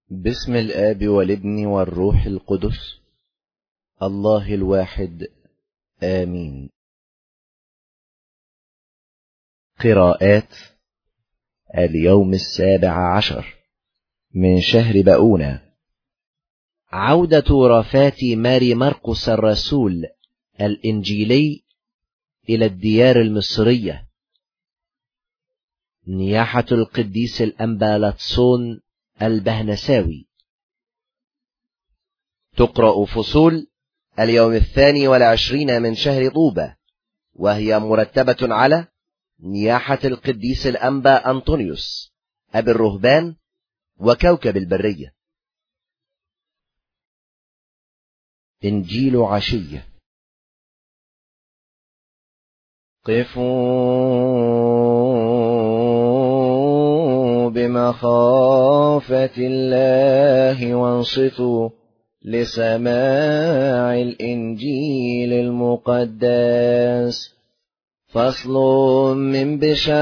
باسم الآب والابن والروح القدس الله الواحد آمين. قراءات اليوم 17 من شهر بقونة. عودة رفات ماري مرقس الرسول الإنجيلي إلى الديار المصرية. نياحة القديس الأنبا لاتسون البهنساوي. تقرأ فصول اليوم 22 من شهر طوبة، وهي مرتبة على نياحة القديس الأنبا أنطونيوس أبي الرهبان وكوكب البرية. إنجيل عشية. قفوا بمخافة الله وانصتوا لسماع الإنجيل المقدس. فصل من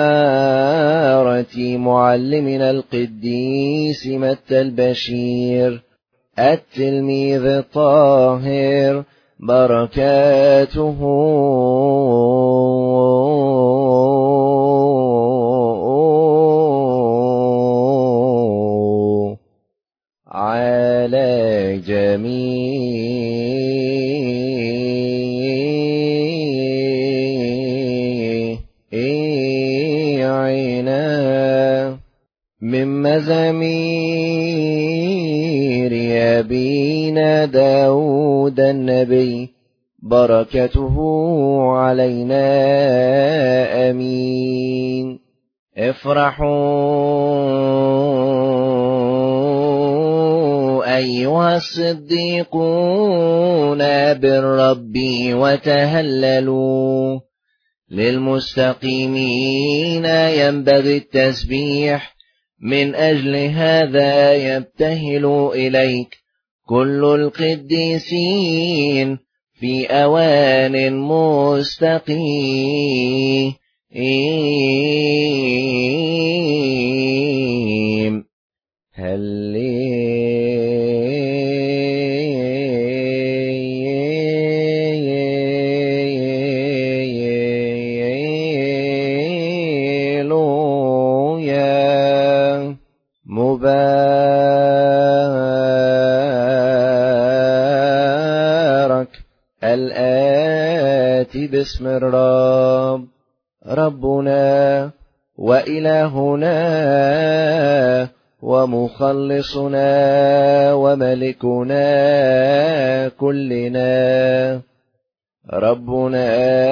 بشارة معلمنا القديس متى البشير التلميذ الطاهر، بركاته على جميعنا. من مزامير أبينا داود النبي، بركته علينا آمين. افرحوا أيها الصديقون بالرب وتهللوا. للمستقيمين ينبغي التسبيح، من أجل هذا يبتهل إليك كل القديسين في أوان مستقيم. مبارك الآتي باسم الرب، ربنا وإلهنا ومخلصنا وملكنا كلنا، ربنا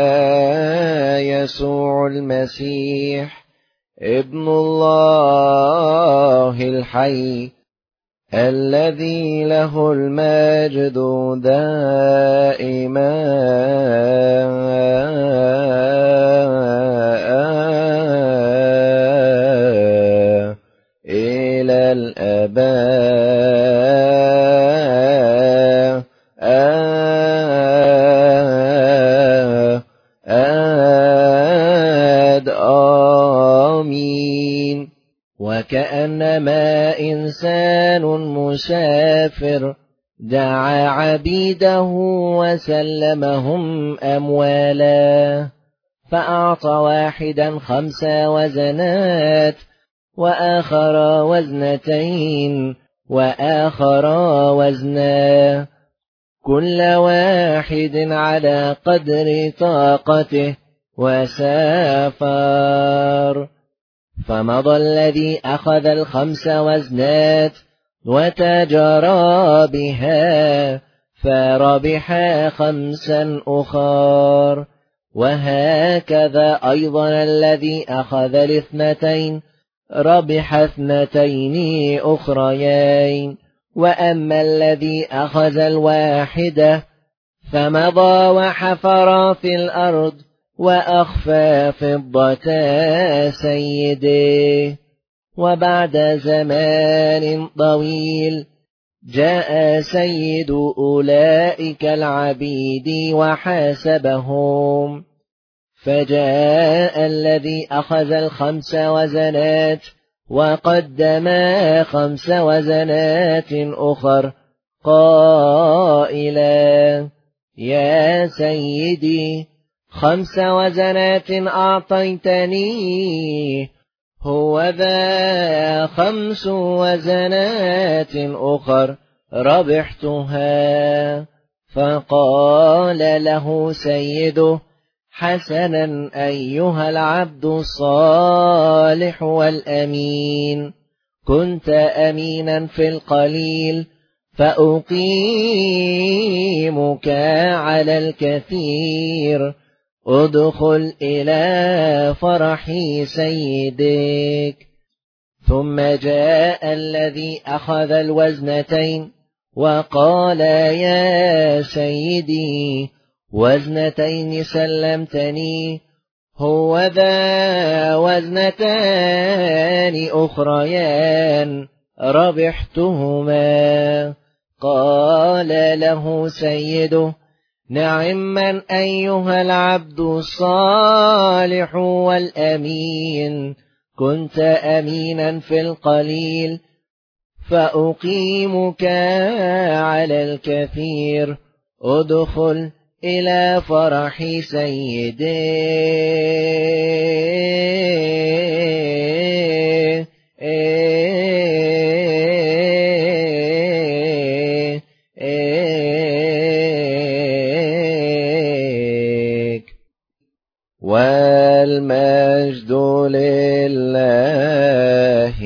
يسوع المسيح ابن الله الحي، الذي له المجد دائما إلى الآباء آمين. وكأنما إنسان مسافر دعا عبيده وسلمهم أموالا، فأعطى واحدا 5 وزنات، وآخر 2 وآخر وزنا، كل واحد على قدر طاقته، وسافر. فمضى الذي أخذ 5 وزنات وتجارى بها، فربح 5 أخر. وهكذا أيضا الذي أخذ 2 ربح 2 أخريين. وأما الذي أخذ 1 فمضى وحفر في الأرض، وأخفى فضة سيده. وبعد زمان طويل جاء سيد أولئك العبيد وحاسبهم، فجاء الذي أخذ 5 وزنات وقدما 5 وزنات أخر قائلا: يا سيدي 5 وزنات أعطيتني، هو ذا 5 وزنات أخر ربحتها. فقال له سيده: حسنا أيها العبد الصالح والأمين، كنت أمينا في القليل فأقيمك على الكثير، ادخل إلى فرح سيدك. ثم جاء الذي أخذ الوزنتين وقال: يا سيدي 2 سلمتني، هو ذا 2 أخريان ربحتهما. قال له سيده: نعما أيها العبد الصالح والأمين، كنت أمينا في القليل فأقيمك على الكثير، ادخل إلى فرح سيدك. والمجد لله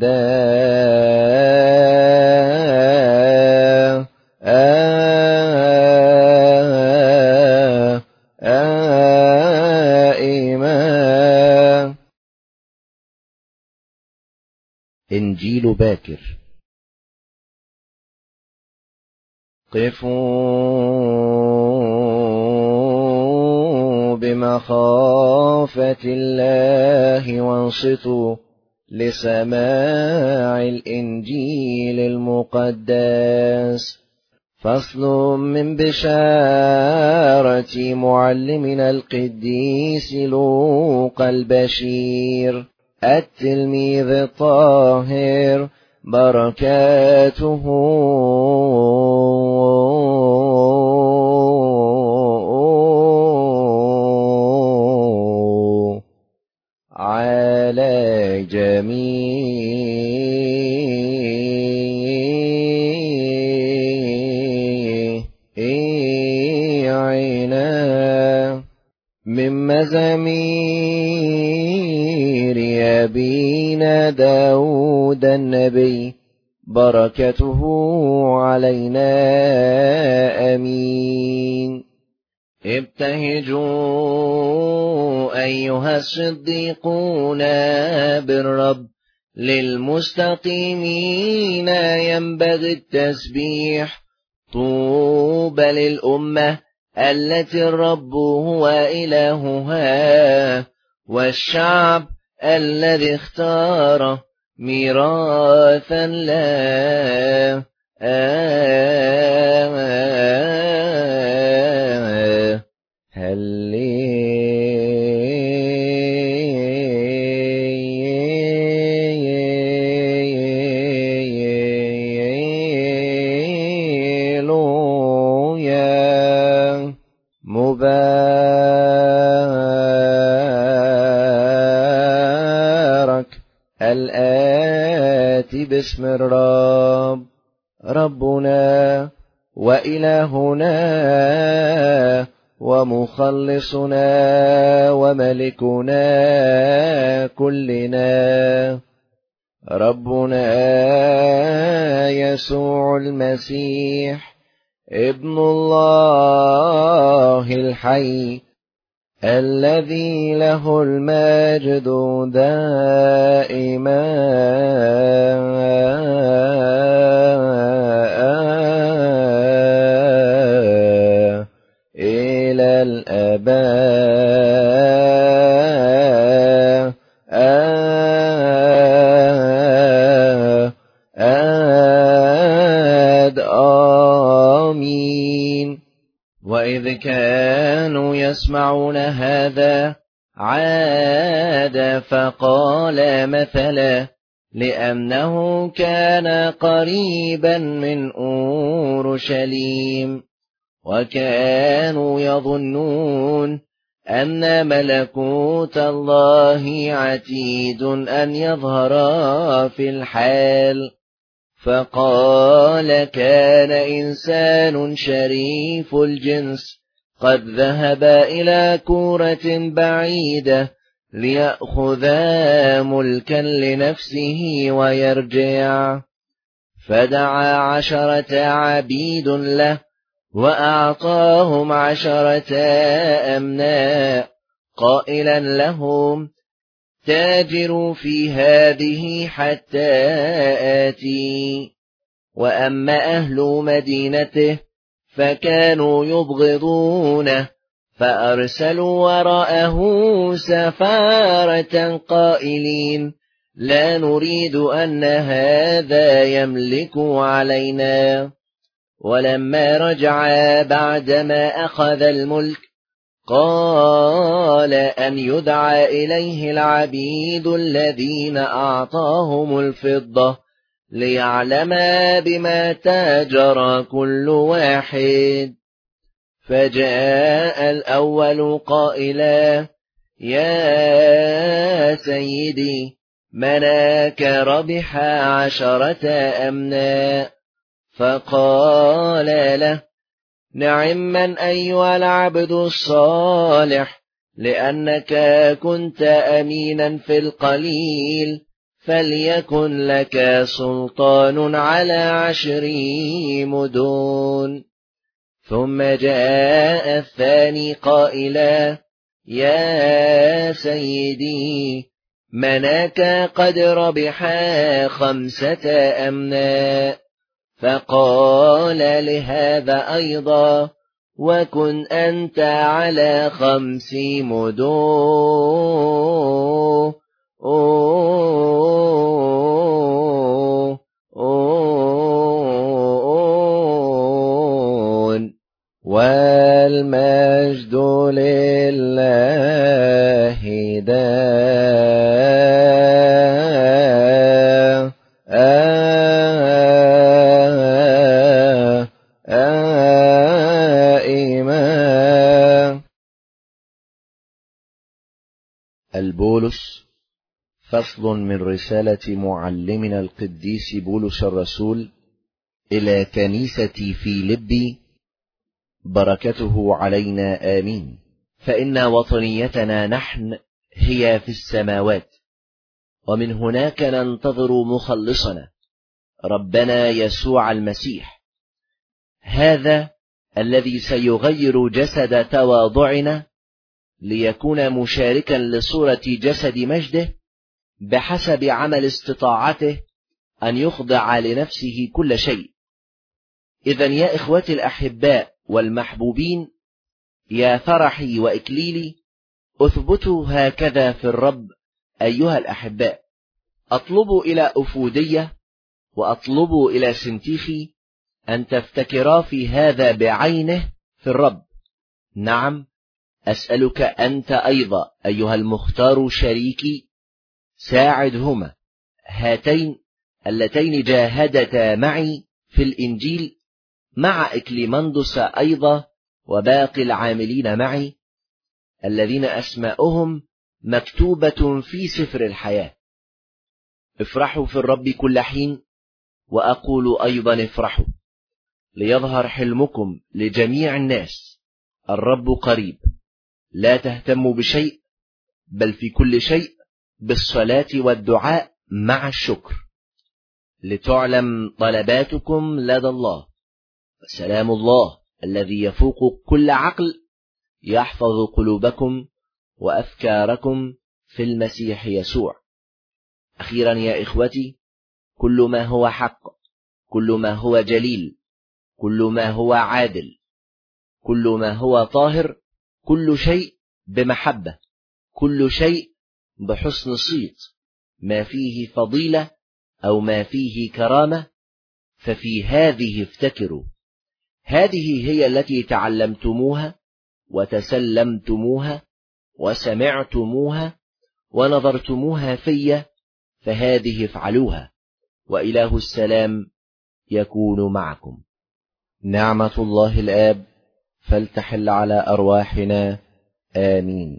دائما. إنجيل باكر. قفوا بمخافة الله وانصتوا لسماع الإنجيل المقدس. فصل من بشارة معلمنا القديس لوقا البشير التلميذ الطاهر، بركاته على جميعنا. من مزامير أبينا داود النبي، بركته علينا آمين. ابتهجوا أيها الصديقون بالرب، للمستقيمين ينبغي التسبيح. طوبى للأمة التي الرب هو إلهها، والشعب الذي اختاره ميراثا له. هللويا. مبارك الآتي باسم الرب، ربنا وإلهنا ومخلصنا وملكنا كلنا، ربنا يسوع المسيح ابن الله الحي، الذي له المجد دائما إلى الأبد. آمين. وإذ كانوا يسمعون هذا عاد فقال مثلا: لأنه كان قريبا من أورشليم، وكانوا يظنون أن ملكوت الله عتيد أن يظهر في الحال. فقال: كان إنسان شريف الجنس قد ذهب إلى كورة بعيدة ليأخذ ملكا لنفسه ويرجع، فدعا 10 عبيد له وأعطاهم 10 أمناء، قائلا لهم: تاجروا في هذه حتى آتي. وأما أهل مدينته فكانوا يبغضونه، فأرسلوا وراءه سفارة قائلين: لا نريد أن هذا يملك علينا. ولما رجع بعدما أخذ الملك، قال أن يدعى إليه العبيد الذين أعطاهم الفضة ليعلم بما تاجر كل واحد. فجاء الأول قائلا: يا سيدي، مناك ربح 10 أمناء. فقال له: نعما أيها العبد الصالح، لأنك كنت أمينا في القليل، فليكن لك سلطان على 10 مدن. ثم جاء الثاني قائلا: يا سيدي، مناك قد ربح 5 أمناء. فقال لهذا أيضا: وكن أنت على 5 مدن. والمجد لله دائما. البولس، فصل من رسالة معلمنا القديس بولس الرسول إلى كنيسة فيلبي، بركته علينا آمين. فإن وطنيتنا نحن هي في السماوات، ومن هناك ننتظر مخلصنا ربنا يسوع المسيح، هذا الذي سيغير جسد تواضعنا ليكون مشاركا لصورة جسد مجده، بحسب عمل استطاعته أن يخضع لنفسه كل شيء. إذن يا إخوتي الأحباء والمحبوبين، يا فرحي وإكليلي، أثبتوا هكذا في الرب أيها الأحباء. أطلبوا إلى أفودية وأطلبوا إلى سنتيخي أن تفتكرا في هذا بعينه في الرب. نعم، أسألك أنت أيضا أيها المختار شريكي، ساعدهما، هاتين اللتين جاهدتا معي في الإنجيل، مع إكليمندس أيضا وباقي العاملين معي، الذين أسماؤهم مكتوبة في سفر الحياة. افرحوا في الرب كل حين، وأقول أيضا افرحوا. ليظهر حلمكم لجميع الناس، الرب قريب. لا تهتموا بشيء، بل في كل شيء بالصلاة والدعاء مع الشكر، لتعلم طلباتكم لدى الله. سلام الله الذي يفوق كل عقل يحفظ قلوبكم وأفكاركم في المسيح يسوع. أخيرا يا إخوتي، كل ما هو حق، كل ما هو جليل، كل ما هو عادل، كل ما هو طاهر، كل شيء بمحبة، كل شيء بحسن صيت، ما فيه فضيلة أو ما فيه كرامة، ففي هذه افتكروا. هذه هي التي تعلمتموها وتسلمتموها وسمعتموها ونظرتموها في، فهذه افعلوها، وإله السلام يكون معكم. نعمة الله الآب فلتحل على أرواحنا، آمين.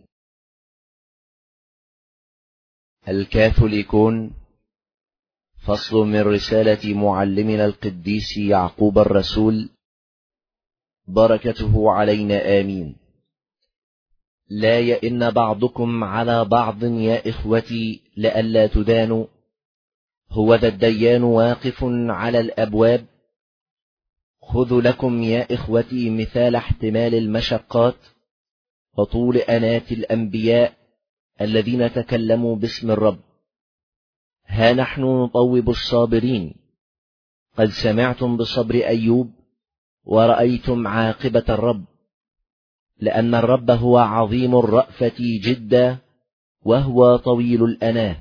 الكاثوليكون. فصل من رسالة معلمنا القديس يعقوب الرسول، بركته علينا، آمين. لا يئن بعضكم على بعض يا إخوتي لئلا تدانوا، هو ذا الديان واقف على الأبواب. خذوا لكم يا إخوتي مثال احتمال المشقات وطول أنات الأنبياء الذين تكلموا باسم الرب. ها نحن نطوب الصابرين، قد سمعتم بصبر أيوب ورأيتم عاقبة الرب، لأن الرب هو عظيم الرأفة جدا وهو طويل الأناه.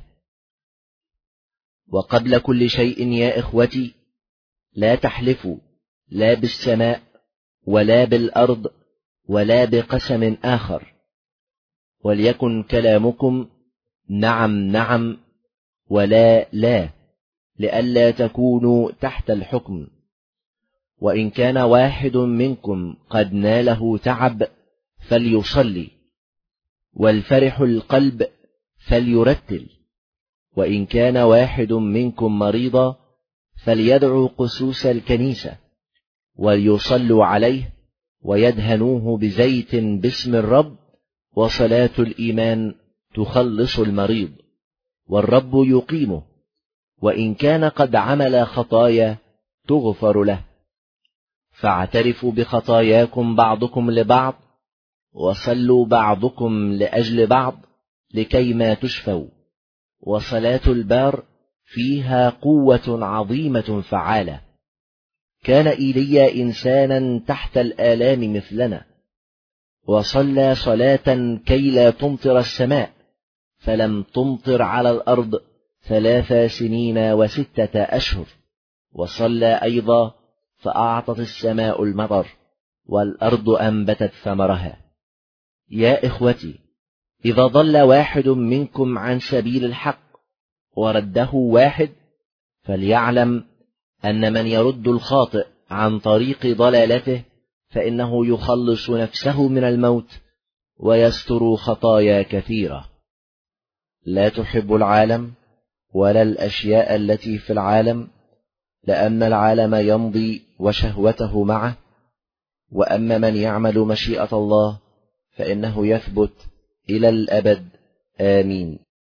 وقبل كل شيء يا إخوتي لا تحلفوا، لا بالسماء ولا بالأرض ولا بقسم آخر، وليكن كلامكم نعم نعم ولا لا، لئلا تكونوا تحت الحكم. وإن كان واحد منكم قد ناله تعب فليصلي، والفرح القلب فليرتل. وإن كان واحد منكم مريضا فليدعو قسوس الكنيسة وليصلوا عليه ويدهنوه بزيت باسم الرب، وصلاة الإيمان تخلص المريض والرب يقيمه. وإن كان قد عمل خطايا تغفر له. فاعترفوا بخطاياكم بعضكم لبعض، وصلوا بعضكم لأجل بعض لكيما تشفوا. وصلاة البار فيها قوة عظيمة فعالة. كان إيليا إنسانا تحت الآلام مثلنا، وصلى صلاة كي لا تمطر السماء، فلم تمطر على الأرض 3 سنين و6 أشهر. وصلى أيضا فأعطت السماء المطر، والأرض أنبتت ثمرها. يا إخوتي، إذا ضل واحد منكم عن سبيل الحق ورده واحد، فليعلم أن من يرد الخاطئ عن طريق ضلالته فإنه يخلص نفسه من الموت ويستر خطايا كثيرة. لا تحب العالم ولا الأشياء التي في العالم، لأن العالم يمضي وشهوته معه. وأما من يعمل مشيئة الله فإنه يثبت إلى الأبد، آمين.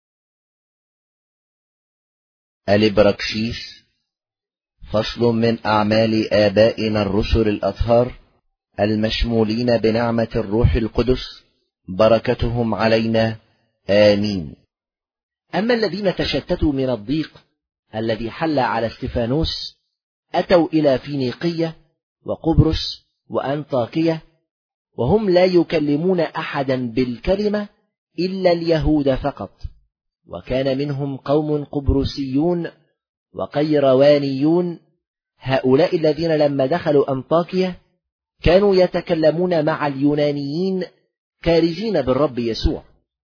الإبراكسيس. فصل من أعمال آبائنا الرسل الأطهار المشمولين بنعمة الروح القدس، بركتهم علينا، آمين. أما الذين تشتتوا من الضيق الذي حل على استفانوس أتوا إلى فينيقية وقبرص وأنطاكية، وهم لا يكلمون أحدا بالكلمة إلا اليهود فقط. وكان منهم قوم قبرصيون وقيروانيون. هؤلاء الذين لما دخلوا أنطاكية كانوا يتكلمون مع اليونانيين كارزين بالرب يسوع،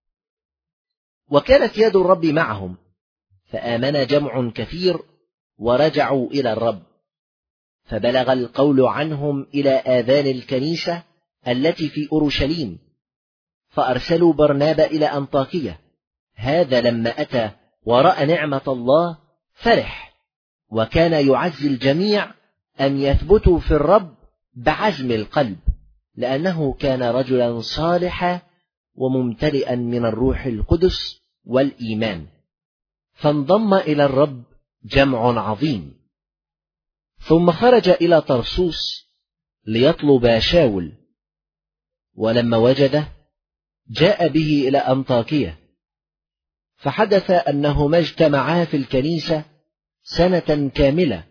وكانت يد الرب معهم، فآمن جمع كثير ورجعوا إلى الرب. فبلغ القول عنهم إلى آذان الكنيسة التي في أورشليم، فأرسلوا برنابا إلى أنطاكية. هذا لما أتى ورأى نعمة الله فرح، وكان يعزي الجميع أن يثبتوا في الرب بعزم القلب، لأنه كان رجلا صالحا وممتلئا من الروح القدس والإيمان. فانضم إلى الرب جمع عظيم. ثم خرج إلى طرسوس ليطلب شاول، ولما وجده جاء به إلى أنطاكية. فحدث أنهما اجتمعا في الكنيسة 1 سنة كاملة،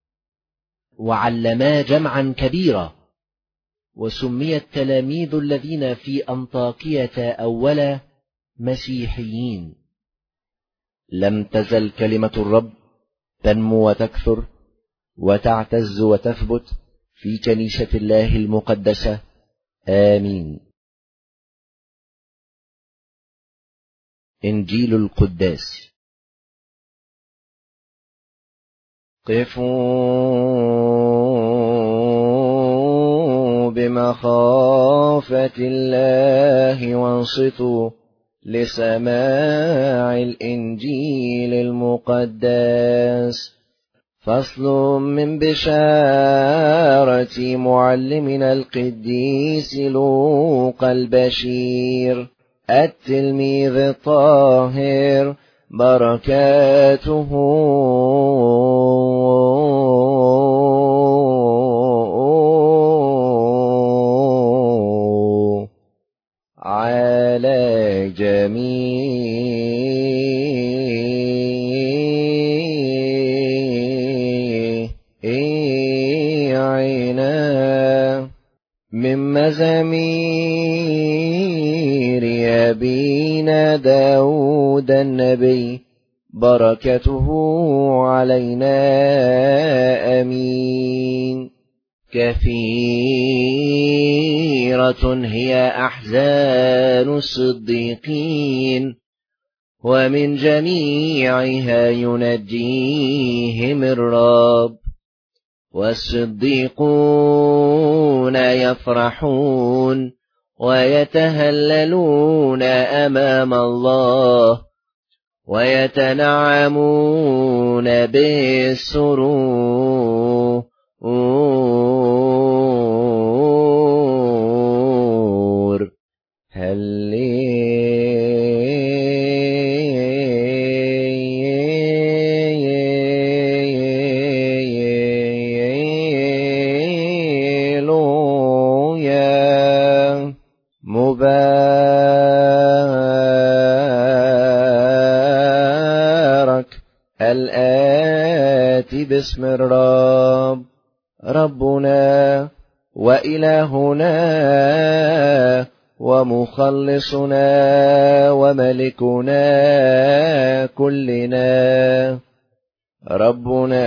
وعلما جمعا كبيرا. وسمي التلاميذ الذين في أنطاكية أولا مسيحيين. لم تزل كلمة الرب تنمو وتكثر وتعتز وتثبت في كنيسة الله المقدسة، آمين. إنجيل القداس. قفوا بمخافة الله وانصتوا لسماع الإنجيل المقدس. فصل من بشارة معلمنا القديس لوقا البشير التلميذ الطاهر، بركاته على جميعنا. من مزامير أبينا داود النبي، بركته علينا آمين. كثيرة هي أحزان الصديقين، ومن جميعها ينجيهم الرب. والصديقون يفرحون ويتهللون أمام الله، ويتنعمون بالسرور. مبارك الآتي باسم الرب، ربنا وإلهنا ومخلصنا وملكنا كلنا، ربنا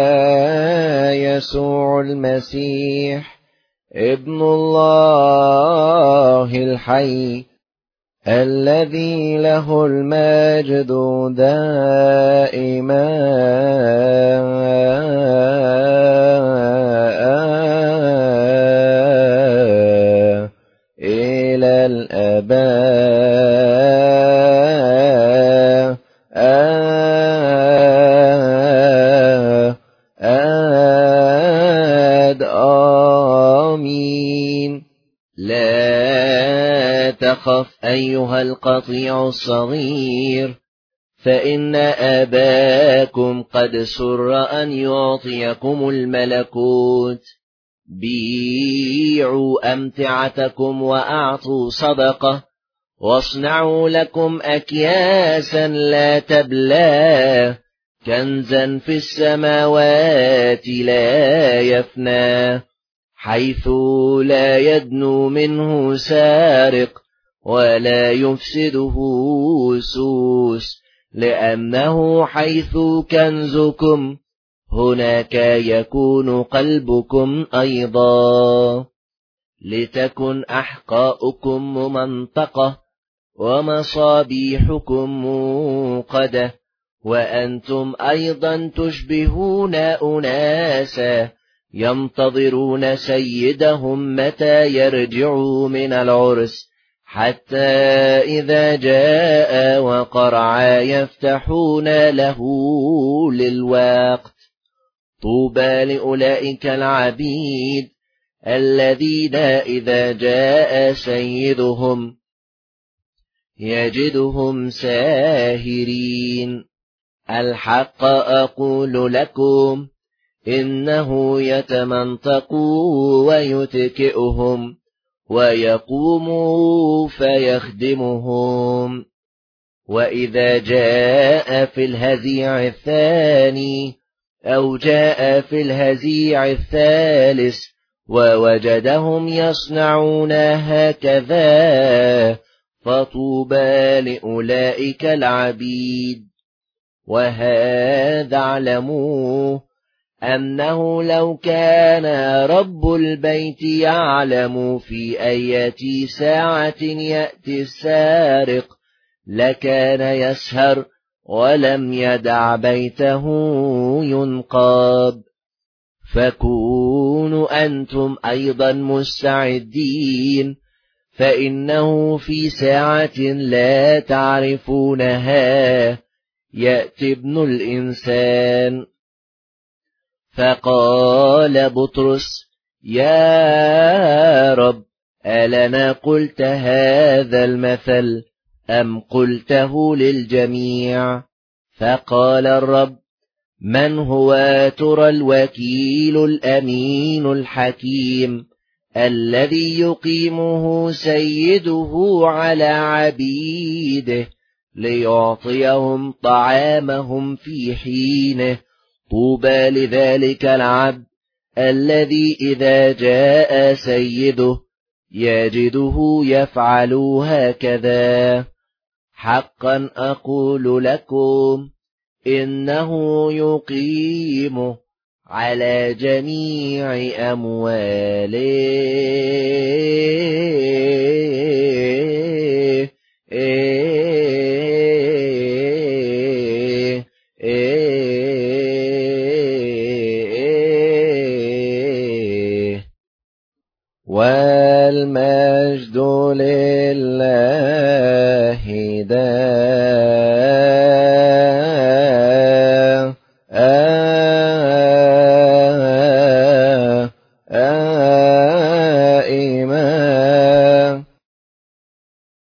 يسوع المسيح ابن الله الحي، الذي له المجد دائما إلى الآباء. آمين. لا تخف أيها القطيع الصغير، فإن أباكم قد سر أن يعطيكم الملكوت. بيعوا أمتعتكم وأعطوا صدقة، واصنعوا لكم أكياسا لا تبلى، كنزا في السماوات لا يفنى، حيث لا يدنو منه سارق ولا يفسده سوس، لأنه حيث كنزكم هناك يكون قلبكم أيضا. لتكن أحقاؤكم ممنطقة ومصابيحكم موقدة، وأنتم أيضا تشبهون أناسا ينتظرون سيدهم متى يرجعوا من العرس، حتى إذا جاء وقرع يفتحون له للوقت. طوبى لأولئك العبيد الذين إذا جاء سيدهم يجدهم ساهرين. الحق أقول لكم، إنه يتمنطق ويتكئهم ويقوم فيخدمهم. وإذا جاء في الهزيع الثاني أو جاء في الهزيع الثالث ووجدهم يصنعون هكذا، فطوبى لأولئك العبيد. وهذا اعلموه، أنه لو كان رب البيت يعلم في أية ساعة يأتي السارق، لكان يسهر ولم يدع بيته ينقاب. فكونوا أنتم أيضا مستعدين، فإنه في ساعة لا تعرفونها يأتي ابن الإنسان. فقال بطرس: يا رب، ألنا قلت هذا المثل أم قلته للجميع؟ فقال الرب: من هو ترى الوكيل الأمين الحكيم الذي يقيمه سيده على عبيده ليعطيهم طعامهم في حينه؟ طوبى لذلك العبد الذي إذا جاء سيده يجده يفعل هكذا. حقا أقول لكم إنه يقيم على جميع أمواله. والمال